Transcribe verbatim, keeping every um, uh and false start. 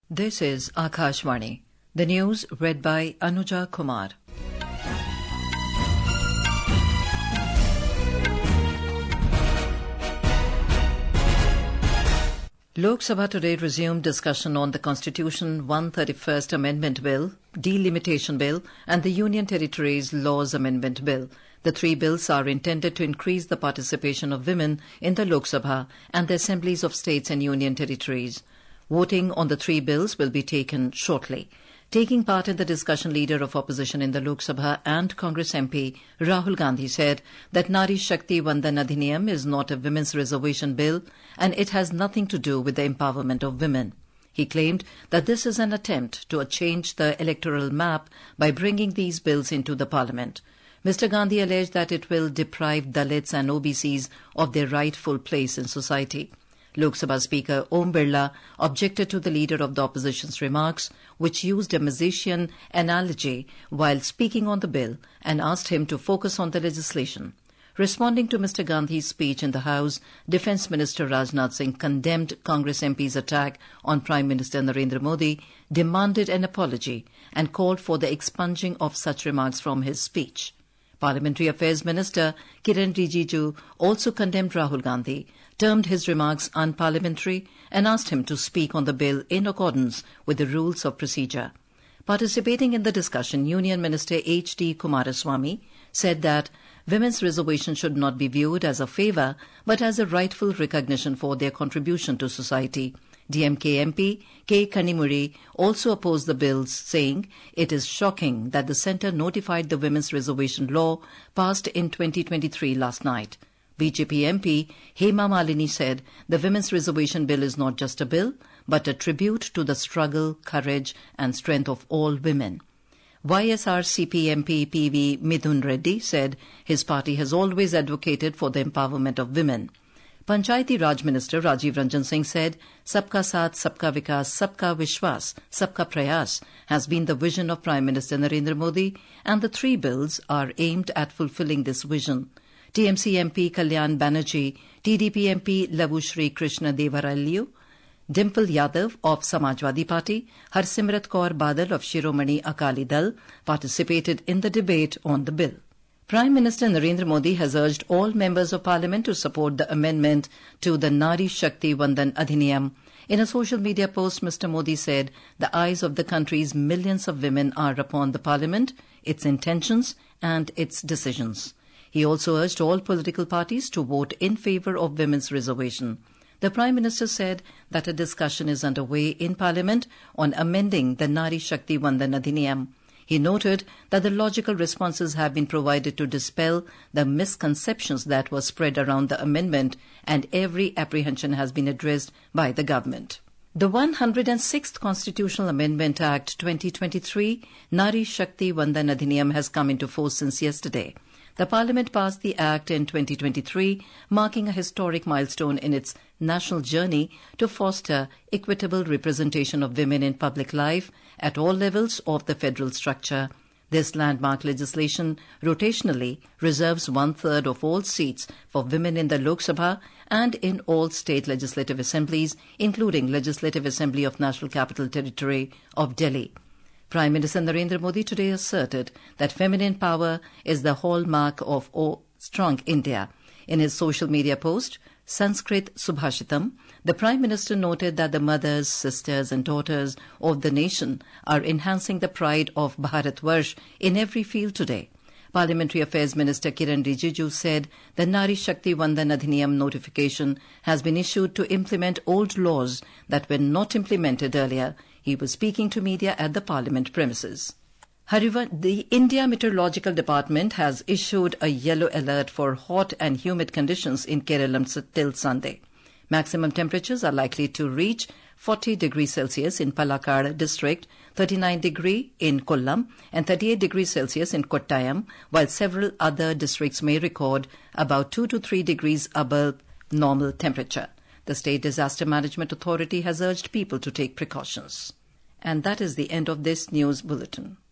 This is Akashvani. The news read by Anuja Kumar. Lok Sabha today resumed discussion on the Constitution one hundred thirty-first Amendment Bill, Delimitation Bill and the Union Territories Laws Amendment Bill. The three bills are intended to increase the participation of women in the Lok Sabha and the assemblies of states and union territories. Voting on the three bills will be taken shortly. Taking part in the discussion, Leader of Opposition in the Lok Sabha and Congress M P Rahul Gandhi said that Nari Shakti Vandan Adhiniyam is not a women's reservation bill and it has nothing to do with the empowerment of women. He claimed that this is an attempt to change the electoral map by bringing these bills into the parliament. Mister Gandhi alleged that it will deprive Dalits and O B Cs of their rightful place in society. Lok Sabha Speaker Om Birla objected to the Leader of the Opposition's remarks, which used a musician analogy while speaking on the bill, and asked him to focus on the legislation. Responding to Mister Gandhi's speech in the House, Defence Minister Rajnath Singh condemned Congress M P's attack on Prime Minister Narendra Modi, demanded an apology, and called for the expunging of such remarks from his speech. Parliamentary Affairs Minister Kiren Rijiju also condemned Rahul Gandhi, termed his remarks unparliamentary, and asked him to speak on the bill in accordance with the rules of procedure. Participating in the discussion, Union Minister H D Kumaraswamy said that women's reservation should not be viewed as a favour but as a rightful recognition for their contribution to society. D M K M P K. Kanimuri also opposed the bills, saying it is shocking that the centre notified the women's reservation law passed in twenty twenty-three last night. B J P M P Hema Malini said the women's reservation bill is not just a bill, but a tribute to the struggle, courage and strength of all women. Y S R C P M P P V Midhun Reddy said his party has always advocated for the empowerment of women. Panchayati Raj Minister Rajiv Ranjan Singh said, Sabka Saath, Sabka Vikas, Sabka Vishwas, Sabka Prayas has been the vision of Prime Minister Narendra Modi, and the three bills are aimed at fulfilling this vision. T M C M P Kalyan Banerjee, T D P M P Lavushri Krishna Devaralyu, Dimple Yadav of Samajwadi Party, Harsimrat Kaur Badal of Shiromani Akali Dal participated in the debate on the bill. Prime Minister Narendra Modi has urged all members of Parliament to support the amendment to the Nari Shakti Vandan Adhiniyam. In a social media post, Mister Modi said the eyes of the country's millions of women are upon the Parliament, its intentions and its decisions. He also urged all political parties to vote in favour of women's reservation. The Prime Minister said that a discussion is underway in Parliament on amending the Nari Shakti Vandan Adhiniyam. He noted that the logical responses have been provided to dispel the misconceptions that were spread around the amendment, and every apprehension has been addressed by the government. The one hundred sixth Constitutional Amendment Act twenty twenty-three, Nari Shakti Vandan Adhiniyam, has come into force since yesterday. The Parliament passed the Act in twenty twenty-three, marking a historic milestone in its national journey to foster equitable representation of women in public life at all levels of the federal structure. This landmark legislation rotationally reserves one-third of all seats for women in the Lok Sabha and in all state legislative assemblies, including Legislative Assembly of National Capital Territory of Delhi. Prime Minister Narendra Modi today asserted that feminine power is the hallmark of a strong India. In his social media post, Sanskrit Subhashitam, the Prime Minister noted that the mothers, sisters and daughters of the nation are enhancing the pride of Bharatvarsh in every field today. Parliamentary Affairs Minister Kiren Rijiju said the Nari Shakti Vandan Adhiniyam notification has been issued to implement old laws that were not implemented earlier. He was speaking to media at the Parliament premises. The India Meteorological Department has issued a yellow alert for hot and humid conditions in Kerala till Sunday. Maximum temperatures are likely to reach forty degrees Celsius in Palakkad district, thirty-nine degrees in Kollam and thirty-eight degrees Celsius in Kottayam, while several other districts may record about two to three degrees above normal temperature. The State Disaster Management Authority has urged people to take precautions. And that is the end of this news bulletin.